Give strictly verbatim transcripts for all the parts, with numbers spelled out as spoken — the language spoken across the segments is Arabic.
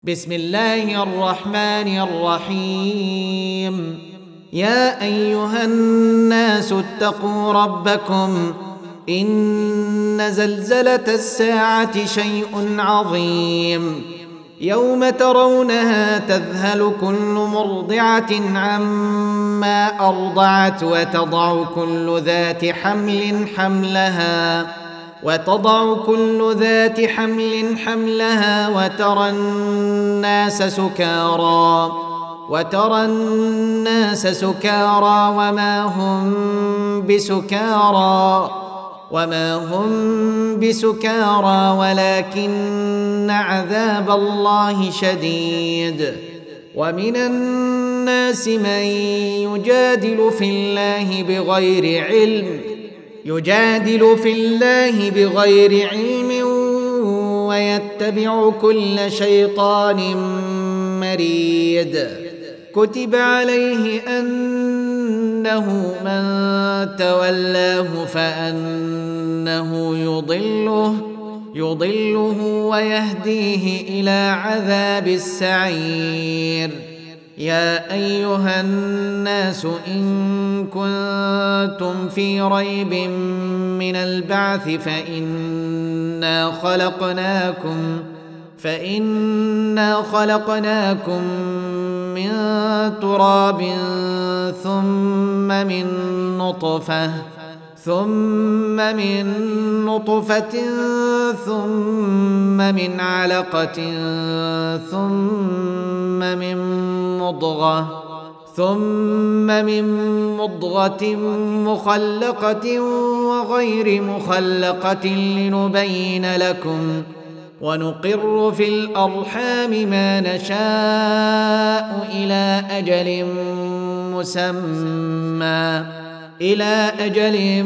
بسم الله الرحمن الرحيم. يا أيها الناس اتقوا ربكم إن زلزلة الساعة شيء عظيم، يوم ترونها تذهل كل مرضعة عما أرضعت وتضع كل ذات حمل حملها وتضع كل ذات حمل حملها وترى الناس سكارى وترى الناس سكارى وما هم بسكارى وما هم بسكارى ولكن عذاب الله شديد. ومن الناس من يجادل في الله بغير علم يجادل في الله بغير علم ويتبع كل شيطان مريد. كتب عليه أنه من تولاه فأنه يضله يضله ويهديه إلى عذاب السعير. يا أيها الناس إن كنتم في ريب من البعث فإنا خلقناكم فإنا خلقناكم من تراب ثم من نطفة ثم من نطفة ثم من علقة ثم من مضغة ثم من مضغة مخلقة وغير مخلقة لنبين لكم ونقر في الأرحام ما نشاء إلى أجل مسمى إلى أجل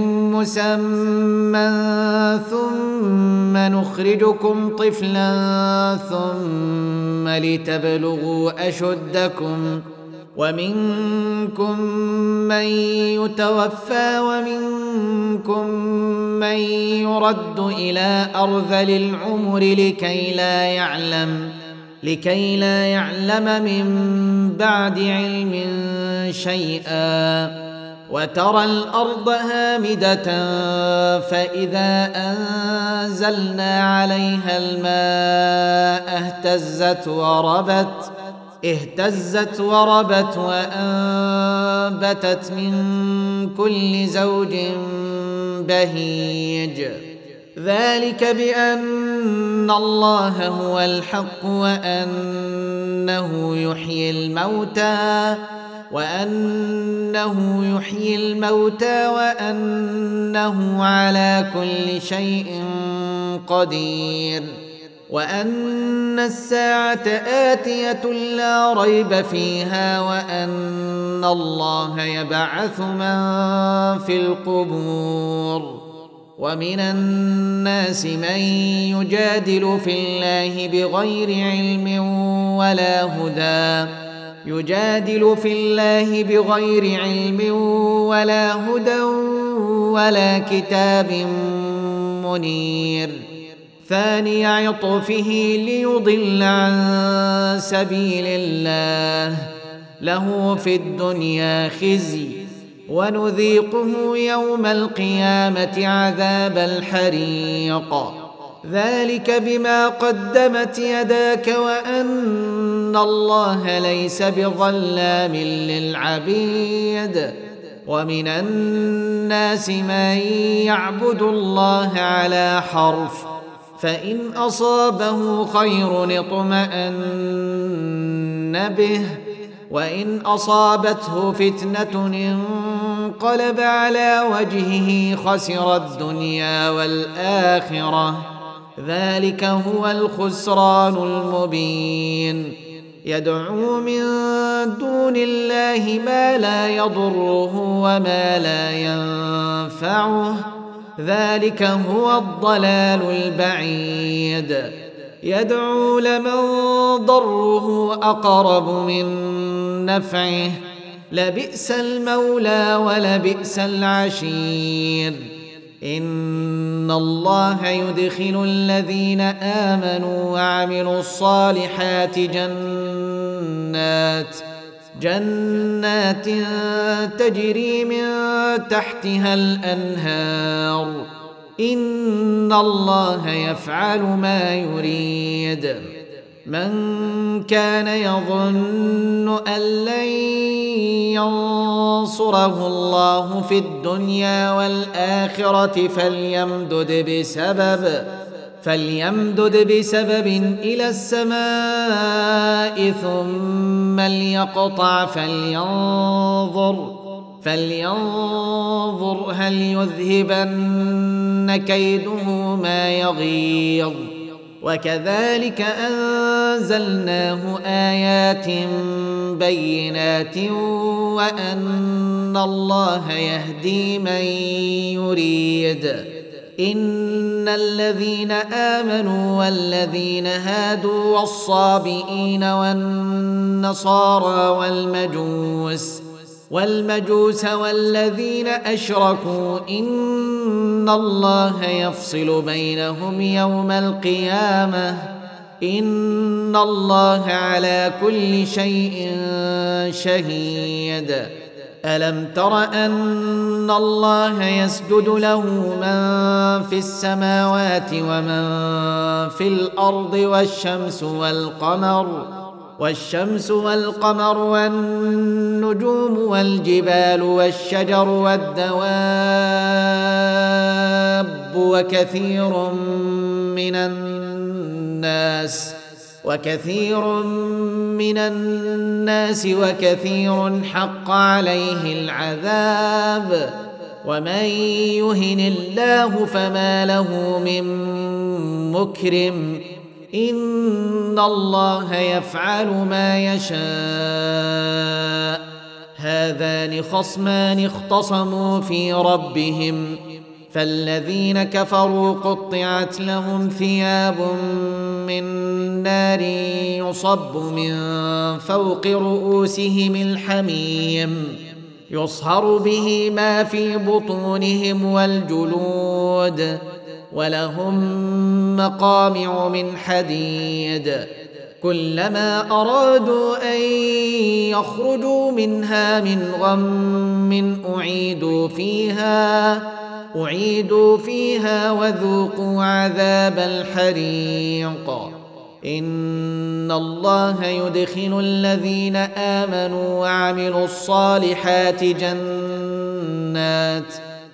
مسمى ثم نخرجكم طفلا ثم لتبلغوا أشدكم ومنكم من يتوفى ومنكم من يرد إلى أرذل العمر لكي لا يعلم لكي لا يعلم من بعد علم شيئا. وترى الأرض هامدة فإذا أنزلنا عليها الماء اهتزت وربت اهتزت وربت وأنبتت من كل زوج بهيج. ذلك بأن الله هو الحق وأنه يحيي الموتى وأنه يحيي الموتى وأنه على كل شيء قدير. وأن الساعة آتية لا ريب فيها وأن الله يبعث من في القبور. ومن الناس من يجادل في الله بغير علم ولا هدى يجادل في الله بغير علم ولا هدى ولا كتاب منير. ثاني عطفه ليضل عن سبيل الله له في الدنيا خزي ونذيقه يوم القيامة عذاب الحريق. ذلك بما قدمت يداك وأن الله ليس بظلام للعبيد. ومن الناس من يعبد الله على حرف فإن أصابه خير اطمأن به وإن أصابته فتنة انقلب على وجهه خسر الدنيا والآخرة. ذلك هو الخسران المبين. يدعو من دون الله ما لا يضره وما لا ينفعه ذلك هو الضلال البعيد. يدعو لمن ضره أقرب من نفعه لبئس المولى ولبئس العشير. إن الله يدخل الذين آمنوا وعملوا الصالحات جنات جنات تجري من تحتها الأنهار إن الله يفعل ما يريد. من كان يظن أن لن ينصره الله في الدنيا والآخرة فليمدد بسبب فليمدد بسبب إلى السماء ثم ليقطع فلينظر فلينظر هل يذهبن كيده ما يغيظ. وكذلك أنزلناه آيات بينات وأن الله يهدي من يريد. إن الذين آمنوا والذين هادوا والصابئين والنصارى والمجوس والمجوس والذين أشركوا إن الله يفصل بينهم يوم القيامة إن الله على كل شيء شهيد. ألم تر أن الله يسجد له من في السماوات ومن في الأرض والشمس والقمر والشمس والقمر والنجوم والجبال والشجر والدواب وكثير من الناس وكثير من الناس وكثير حق عليه العذاب ومن يهن الله فما له من مكرم إن الله يفعل ما يشاء. هذان خصمان اختصموا في ربهم فالذين كفروا قطعت لهم ثياب من نار يصب من فوق رؤوسهم الحميم يصهر به ما في بطونهم والجلود ولهم مقامع من حديد كلما أرادوا أن يخرجوا منها من غم أعيدوا فيها أعيدوا فيها وذوقوا عذاب الحريق. إن الله يدخل الذين آمنوا وعملوا الصالحات جنات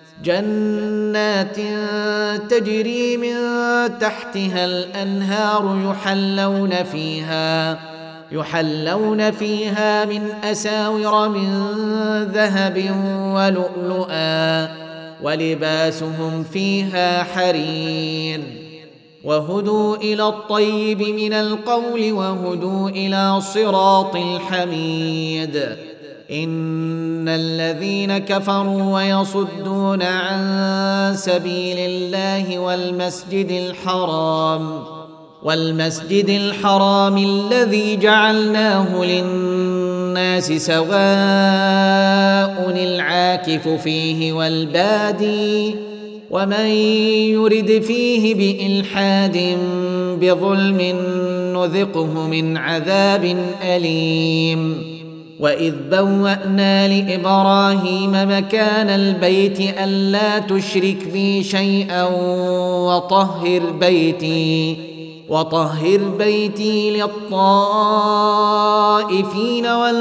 جنات تجري من تحتها الأنهار يحلون فيها يحلون فيها من أساور من ذهب ولؤلؤا ولباسهم فيها حرير وهدوا إلى الطيب من القول وهدوا إلى صراط الحميد. إن الذين كفروا ويصدون عن سبيل الله والمسجد الحرام والمسجد الحرام الذي جعلناه للناس سواء العاكف فيه والبادي ومن يرد فيه بإلحاد بظلم نذقه من عذاب أليم. وإذ بوأنا لإبراهيم مكان البيت ألا تشرك بي شيئا وطهر بيتي وطهر بيتي للطائفين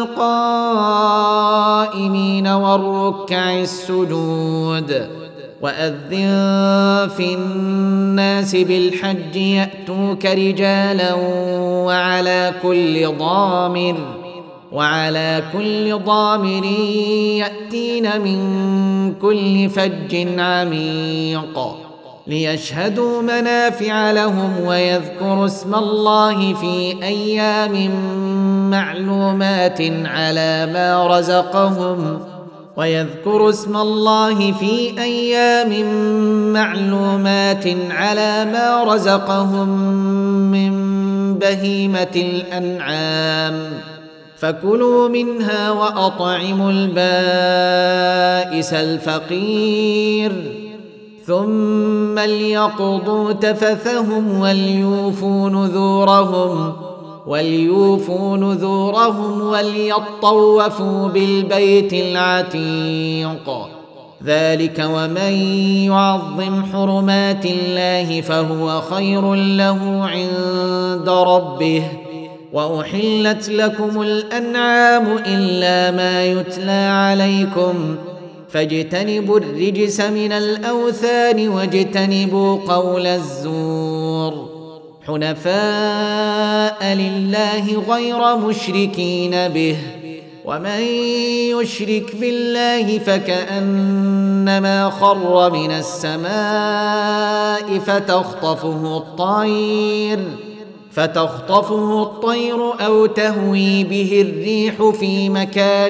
والقائمين والركع السجود. وأذن في الناس بالحج يأتوك رجالا وعلى كل ضامر وعلى كل ضامر يأتين من كل فج عميق ليشهدوا منافع لهم ويذكروا اسم الله في أيام معلومات على ما رزقهم ويذكروا اسم الله في أيام معلومات على ما رزقهم من بهيمة الأنعام فكلوا منها وأطعموا البائس الفقير ثم ليقضوا تفثهم وليوفوا نذورهم وليوفوا نذورهم وليطوفوا بالبيت العتيق. ذلك ومن يعظم حرمات الله فهو خير له عند ربه. وأحلت لكم الأنعام إلا ما يتلى عليكم فاجتنبوا الرجس من الأوثان واجتنبوا قول الزور حنفاء لله غير مشركين به. ومن يشرك بالله فكأنما خر من السماء فتخطفه الطير فتخطفه الطير أو تهوي به الريح في مكان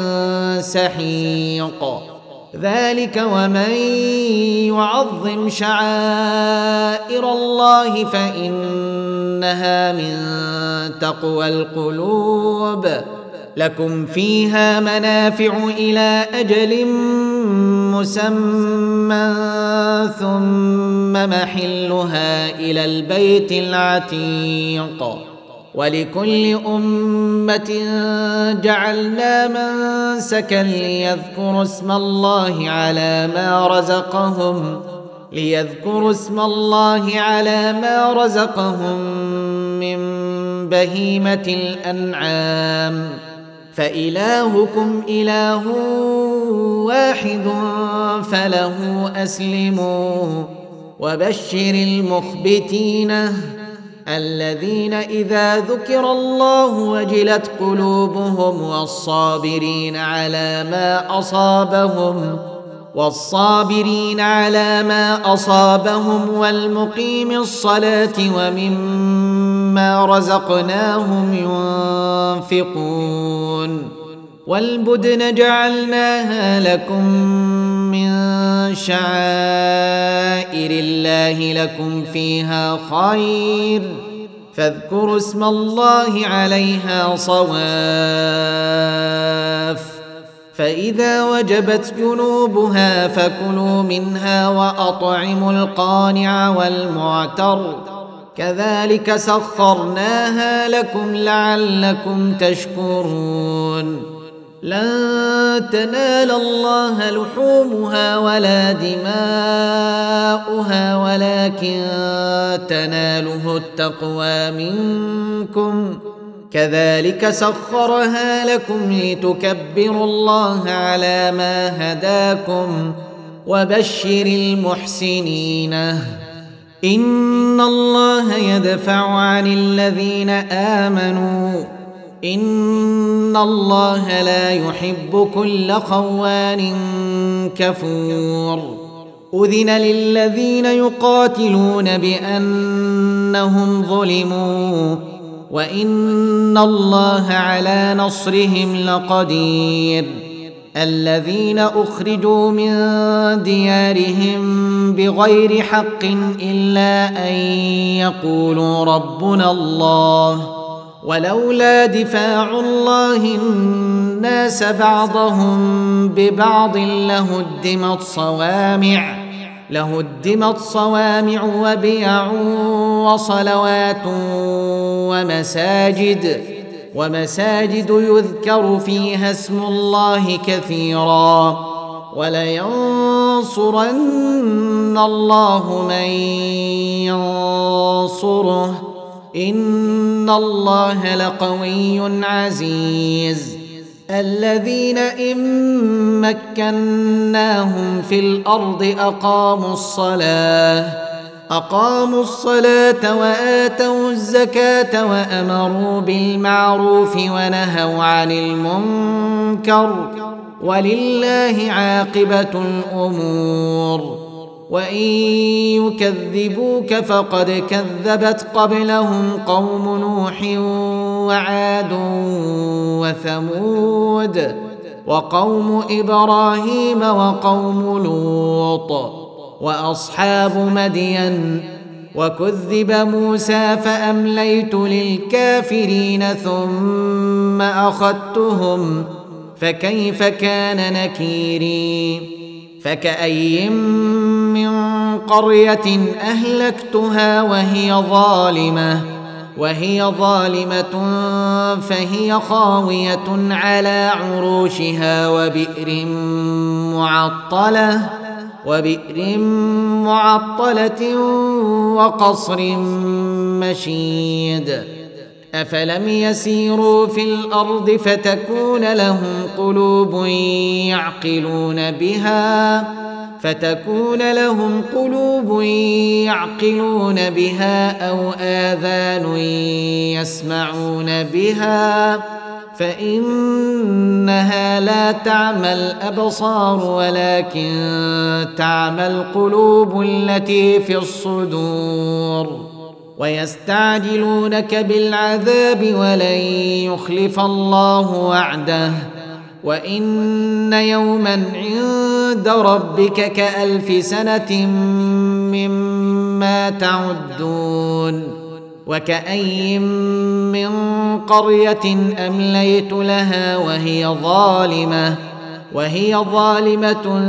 سحيق. ذلك ومن يعظم شعائر الله فإنها من تقوى القلوب. لكم فيها منافع إلى أجل مسمى ثم محلها إلى البيت العتيق. ولكل أمة جعلنا منسكا ليذكروا اسم الله على ما رزقهم ليذكروا اسم الله على ما رزقهم من بهيمة الأنعام فإلهكم إله واحد فله أسلموا. وبشر المخبتين الذين إذا ذكر الله وجلت قلوبهم والصابرين على ما أصابهم والصابرين على ما أصابهم والمقيم الصلاة ومما رزقناهم ينفقون. والبدن جعلناها لكم من شعائر الله لكم فيها خير فاذكروا اسم الله عليها صواف. فإذا وجبت جنوبها فكلوا منها وأطعموا القانع والمعتر كذلك سخرناها لكم لعلكم تشكرون. لن تنال الله لحومها ولا دماؤها ولكن تناله التقوى منكم كذلك سخرها لكم لتكبروا الله على ما هداكم وبشر المحسنين. إن الله يدفع عن الذين آمنوا إن الله لا يحب كل خوان كفور. أذن للذين يقاتلون بأنهم ظلموا وإن الله على نصرهم لقدير. الذين أخرجوا من ديارهم بغير حق إلا أن يقولوا ربنا الله ولولا دفاع الله الناس بعضهم ببعض لهدمت صوامع لهدمت صوامع وبيع وصلوات ومساجد ومساجد يذكر فيها اسم الله كثيرا ولينصرن الله من ينصره إن الله لقوي عزيز. الذين إن مكناهم في الأرض أقاموا الصلاة أقاموا الصلاة وآتوا الزكاة وأمروا بالمعروف ونهوا عن المنكر ولله عاقبة الأمور. وإن يكذبوك فقد كذبت قبلهم قوم نوح وعاد وثمود وقوم إبراهيم وقوم لوط وأصحاب مدين وكذب موسى فأمليت للكافرين ثم أخذتهم فكيف كان نكيري. فكأي من قرية أهلكتها وهي ظالمة وهي ظالمة فهي خاوية على عروشها وبئر معطلة وبئر معطلة وقصر مشيد أفلم يسيروا في الأرض فتكون لهم قلوب يعقلون بها فتكون لهم قلوب يعقلون بها أو آذان يسمعون بها فإنها لا تعمى الأبصار ولكن تعمى القلوب التي في الصدور ويستعجلونك بالعذاب ولن يخلف الله وعده وإن يوما عند ربك كألف سنة مما تعدون وكأي من قرية أمليت لها وهي ظالمة وهي ظالمة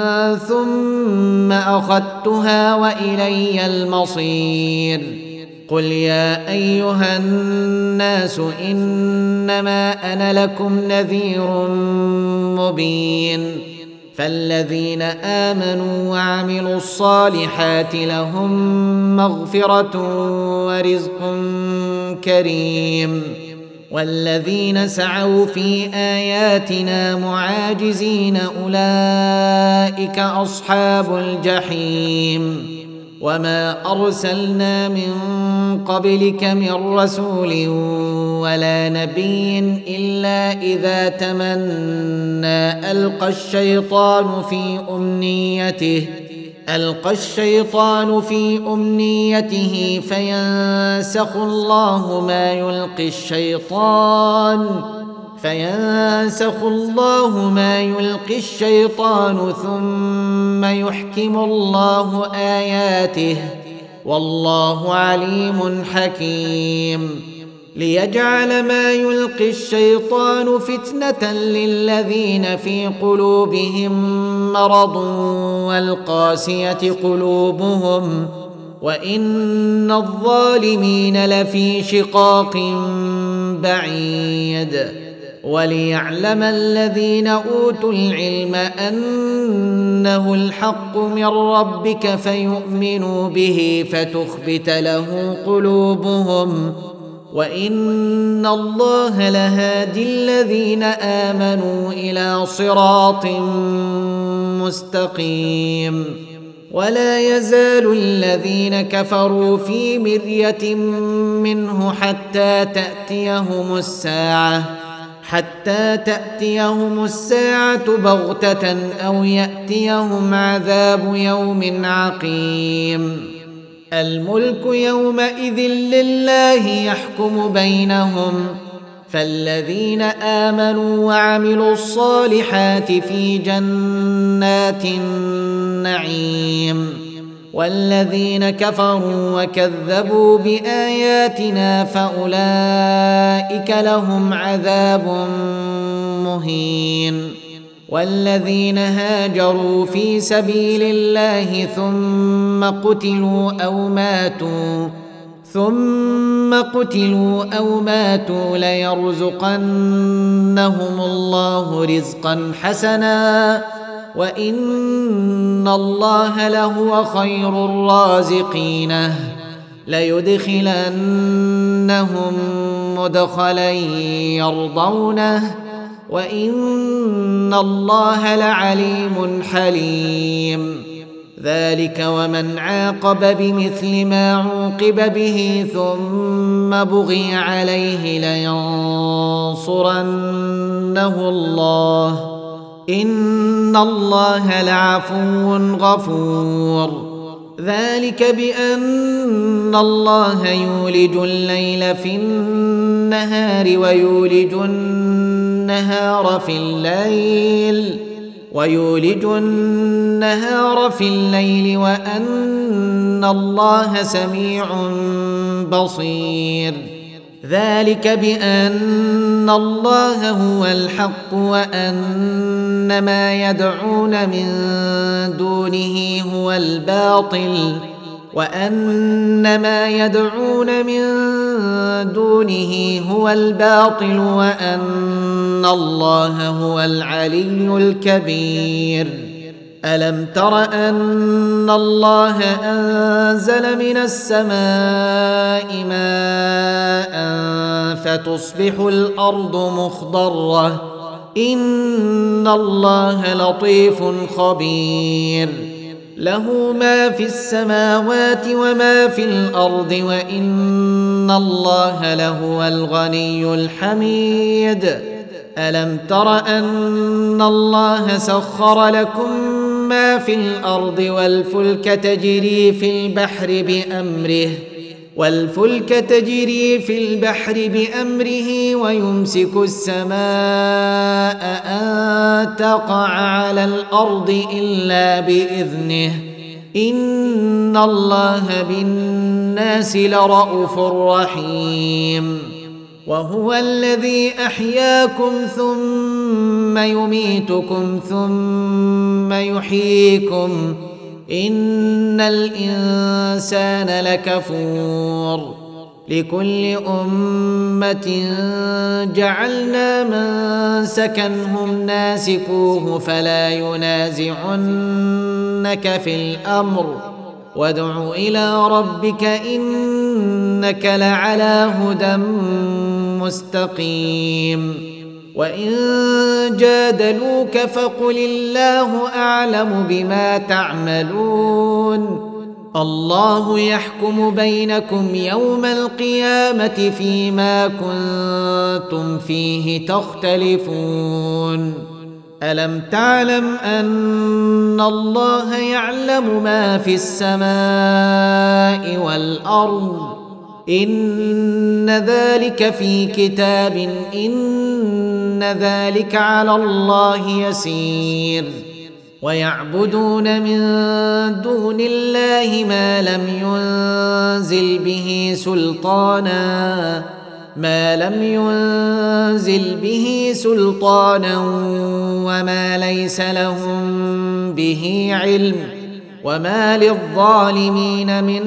ثم أخذتها وإلي المصير قل يا أيها الناس إنما أنا لكم نذير مبين فالذين آمنوا وعملوا الصالحات لهم مغفرة ورزق كريم والذين سعوا في آياتنا معاجزين أولئك أصحاب الجحيم وما أرسلنا من قبلك من رسول ولا نبي إلا إذا تمنى ألقى الشيطان في أمنيته ألقى الشيطان في أمنيته فينسخ الله ما يلقي الشيطان فينسخ الله ما يلقي الشيطان ثم يحكم الله آياته والله عليم حكيم ليجعل ما يلقي الشيطان فتنة للذين في قلوبهم مرض والقاسية قلوبهم وإن الظالمين لفي شقاق بعيد وليعلم الذين أوتوا العلم أنه الحق من ربك فيؤمنوا به فتخبت له قلوبهم وإن الله لهادي الذين آمنوا إلى صراط مستقيم ولا يزال الذين كفروا في مرية منه حتى تأتيهم الساعة حتى تأتيهم الساعة بغتة أو يأتيهم عذاب يوم عقيم الملك يومئذ لله يحكم بينهم فالذين آمنوا وعملوا الصالحات في جنات النعيم والذين كفروا وكذبوا بآياتنا فأولئك لهم عذاب مهين والذين هاجروا في سبيل الله ثم قتلوا أو ماتوا ثم قتلوا أو ماتوا ليرزقنهم الله رزقا حسنا وإن الله لهو خير الرازقين ليدخلنهم مدخلا يرضونه وإن الله لعليم حليم ذلك ومن عاقب بمثل ما عوقب به ثم بغي عليه لينصرنه الله إن الله لعفو غفور ذلك بأن الله يولج الليل في النهار ويولج النهار في الليل ويولج النهار في الليل وأن الله سميع بصير ذلك بأن الله هو الحق وأن ما يدعون من دونه هو الباطل وأن ما يدعون من دونه هو الباطل وأن الله هو العلي الكبير. ألم تر أن الله أنزل من السماء ماء فتصبح الأرض مخضرة إن الله لطيف خبير له ما في السماوات وما في الأرض وإن الله لهو الغني الحميد. ألم تر أن الله سخر لكم ما في الأرض والفلك تجري في البحر بأمره والفلك تجري في البحر بأمره ويمسك السماء أن تقع على الأرض إلا بإذنه إن الله بالناس لرءوف رحيم. وهو الذي أحياكم ثم يميتكم ثم يحييكم إن الإنسان لكفور. لكل أمة جعلنا منسكا هم ناسكوه فلا ينازعنك في الأمر وادع إلى ربك إنك لعلى هدى مستقيم. وإن جادلوك فقل الله أعلم بما تعملون الله يحكم بينكم يوم القيامة فيما كنتم فيه تختلفون. ألم تعلم أن الله يعلم ما في السماء والأرض إن ذلك في كتاب إن ذلك على الله يسير. ويعبدون من دون الله ما لم ينزل به سلطانا ما لم ينزل به سلطانا وما ليس لهم به علم وما للظالمين من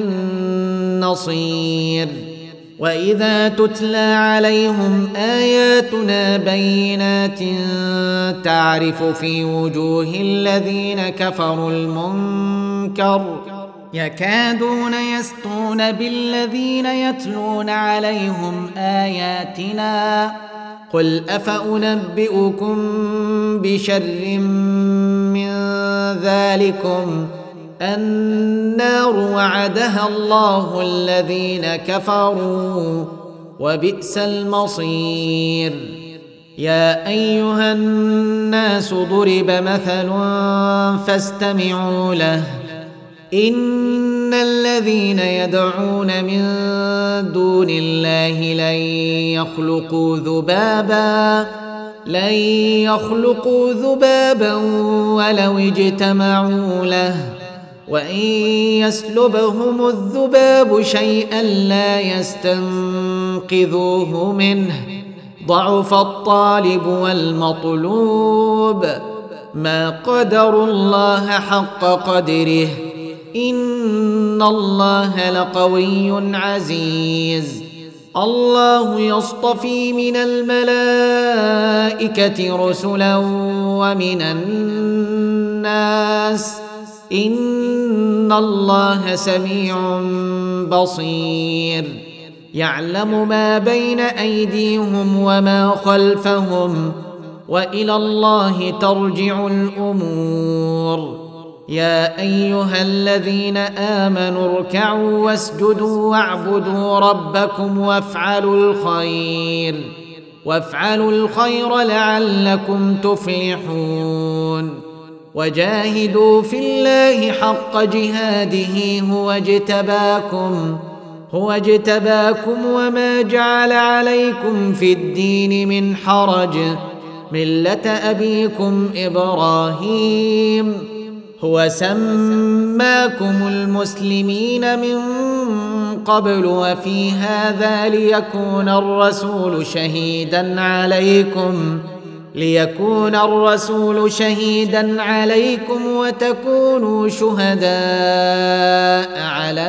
نصير. وإذا تتلى عليهم آياتنا بينات تعرف في وجوه الذين كفروا المنكر يكادون يسطون بالذين يتلون عليهم آياتنا قل أفأنبئكم بشر من ذلكم النار وعدها الله الذين كفروا وبئس المصير. يا أيها الناس ضرب مثل فاستمعوا له إن الذين يدعون من دون الله لن يخلقوا ذبابا لن يخلقوا ذبابا ولو اجتمعوا له وإن يسلبهم الذباب شيئا لا يستنقذوه منه ضعف الطالب والمطلوب ما قدروا الله حق قدره إن الله لقوي عزيز. الله يصطفي من الملائكة رسلا ومن الناس إن الله سميع بصير. يعلم ما بين أيديهم وما خلفهم وإلى الله ترجع الأمور. يا أيها الذين آمنوا اركعوا واسجدوا واعبدوا ربكم وافعلوا الخير وافعلوا الخير لعلكم تفلحون. وجاهدوا في الله حق جهاده هو اجتباكم هو اجتباكم وما جعل عليكم في الدين من حرج ملة أبيكم إبراهيم هو سماكم المسلمين من قبل وفي هذا ليكون الرسول شهيدا عليكم ليكون الرسول شهيدا عليكم وتكونوا شهداء على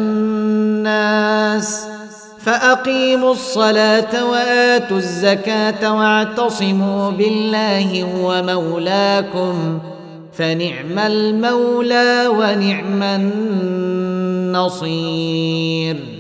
الناس فأقيموا الصلاة وآتوا الزكاة واعتصموا بالله هو مولاكم فنعم المولى ونعم النصير.